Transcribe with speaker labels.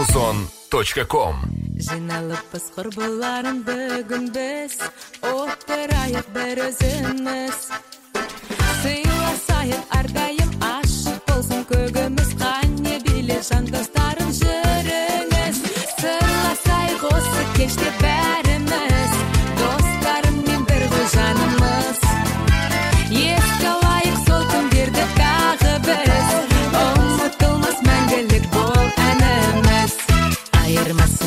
Speaker 1: Ozon.com.
Speaker 2: Жиналыппыз құрбыларым бүгін біз, отырайық бір өзіміз. Сыйласайық әрдайым, ашық болсын көгіміз, қане биле жандастарым жүріңіз. Сырласайық осы кеште бәріміз, достарыммен бір ғой жанымыз. Еске алайық сол күндерді тағы біз, ұмытылмас мәңгілік бол әніміз. Айырмасы